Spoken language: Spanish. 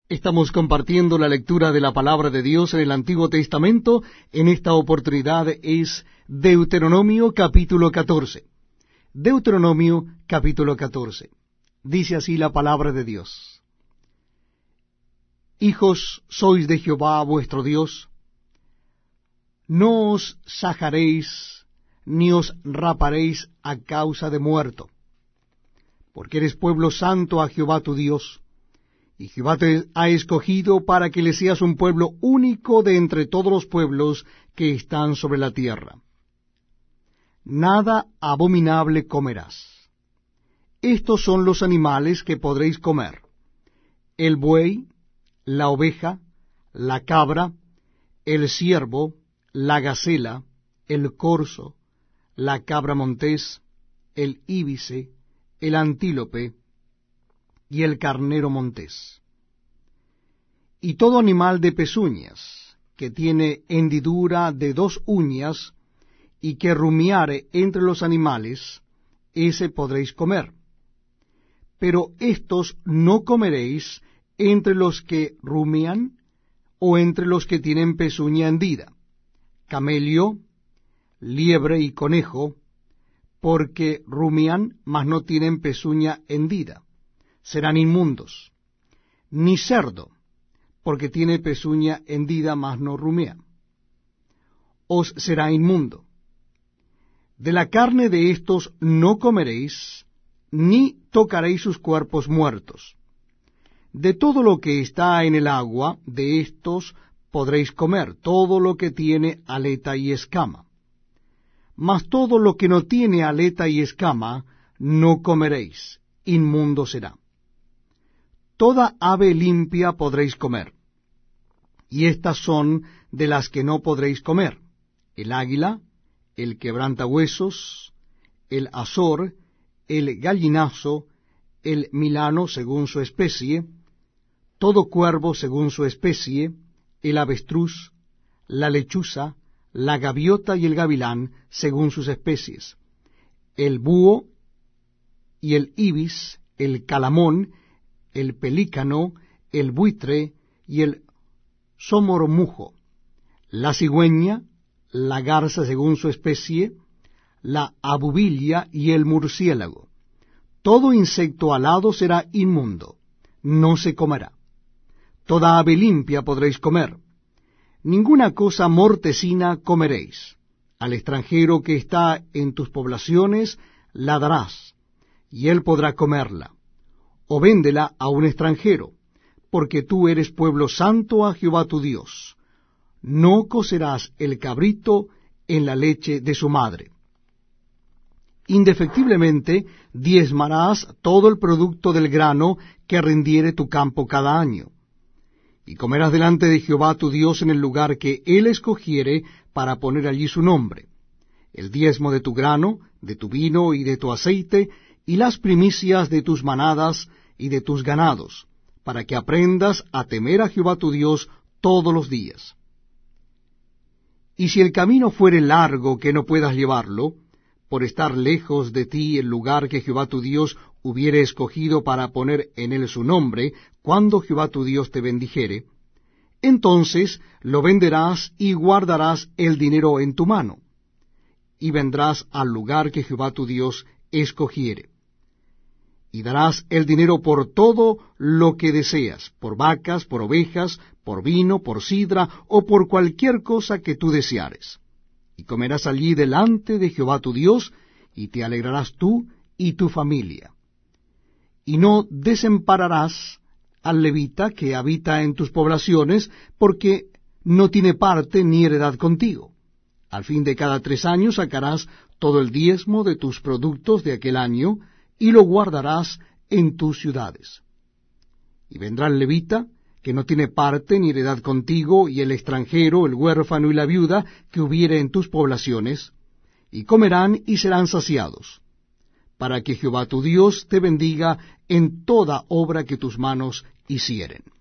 Estamos compartiendo la lectura de la palabra de Dios en el Antiguo Testamento. En esta oportunidad es Deuteronomio capítulo 14. Deuteronomio capítulo 14. Dice así la palabra de Dios. Hijos sois de Jehová vuestro Dios, no os sajaréis ni os raparéis a causa de muerto, porque eres pueblo santo a Jehová tu Dios, y Jehová te ha escogido para que le seas un pueblo único de entre todos los pueblos que están sobre la tierra. Nada abominable comerás. Estos son los animales que podréis comer: el buey, la oveja, la cabra, el ciervo, la gacela, el corzo, la cabra montés, el íbice, el antílope y el carnero montés. Y todo animal de pezuñas, que tiene hendidura de 2 uñas, y que rumiare entre los animales, ese podréis comer. Pero estos no comeréis entre los que rumian, o entre los que tienen pezuña hendida: camello, liebre y conejo, porque rumian, mas no tienen pezuña hendida, serán inmundos; ni cerdo, porque tiene pezuña hendida, mas no rumea, os será inmundo. De la carne de estos no comeréis, ni tocaréis sus cuerpos muertos. De todo lo que está en el agua, de estos podréis comer, todo lo que tiene aleta y escama. Mas todo lo que no tiene aleta y escama, no comeréis, inmundo será. Toda ave limpia podréis comer, y estas son de las que no podréis comer: el águila, el quebrantahuesos, el azor, el gallinazo, el milano según su especie, todo cuervo según su especie, el avestruz, la lechuza, la gaviota y el gavilán según sus especies, el búho y el ibis, el calamón, el pelícano, el buitre y el somormujo, la cigüeña, la garza según su especie, la abubilla y el murciélago. Todo insecto alado será inmundo, no se comerá. Toda ave limpia podréis comer. Ninguna cosa mortecina comeréis. Al extranjero que está en tus poblaciones la darás, y él podrá comerla. O véndela a un extranjero, porque tú eres pueblo santo a Jehová tu Dios. No cocerás el cabrito en la leche de su madre. Indefectiblemente diezmarás todo el producto del grano que rindiere tu campo cada año. Y comerás delante de Jehová tu Dios en el lugar que él escogiere para poner allí su nombre: el diezmo de tu grano, de tu vino y de tu aceite, y las primicias de tus manadas y de tus ganados, para que aprendas a temer a Jehová tu Dios todos los días. Y si el camino fuere largo que no puedas llevarlo, por estar lejos de ti el lugar que Jehová tu Dios hubiere escogido para poner en él su nombre, cuando Jehová tu Dios te bendijere, entonces lo venderás y guardarás el dinero en tu mano, y vendrás al lugar que Jehová tu Dios escogiere. Y darás el dinero por todo lo que deseas, por vacas, por ovejas, por vino, por sidra, o por cualquier cosa que tú deseares. Y comerás allí delante de Jehová tu Dios, y te alegrarás tú y tu familia. Y no desampararás al levita que habita en tus poblaciones, porque no tiene parte ni heredad contigo. Al fin de cada 3 años sacarás todo el diezmo de tus productos de aquel año, y lo guardarás en tus ciudades. Y vendrá el levita, que no tiene parte ni heredad contigo, y el extranjero, el huérfano y la viuda que hubiere en tus poblaciones, y comerán y serán saciados, para que Jehová tu Dios te bendiga en toda obra que tus manos hicieren.